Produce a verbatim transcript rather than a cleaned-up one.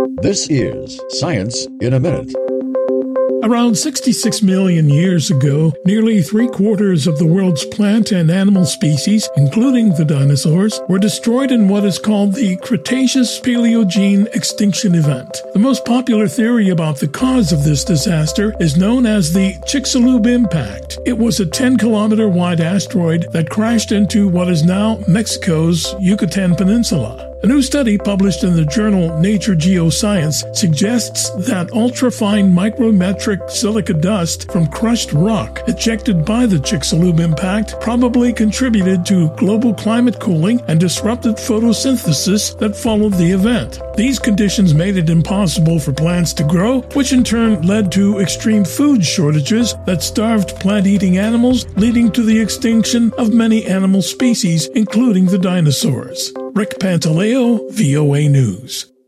This is Science in a Minute. Around sixty-six million years ago, nearly three-quarters of the world's plant and animal species, including the dinosaurs, were destroyed in what is called the Cretaceous-Paleogene extinction event. The most popular theory about the cause of this disaster is known as the Chicxulub impact. It was a ten-kilometer wide asteroid that crashed into what is now Mexico's Yucatan Peninsula. A new study published in the journal Nature Geoscience suggests that ultrafine micrometric silica dust from crushed rock ejected by the Chicxulub impact probably contributed to global climate cooling and disrupted photosynthesis that followed the event. These conditions made it impossible for plants to grow, which in turn led to extreme food shortages that starved plant-eating animals, leading to the extinction of many animal species, including the dinosaurs. Rick Pantaleo, V O A News.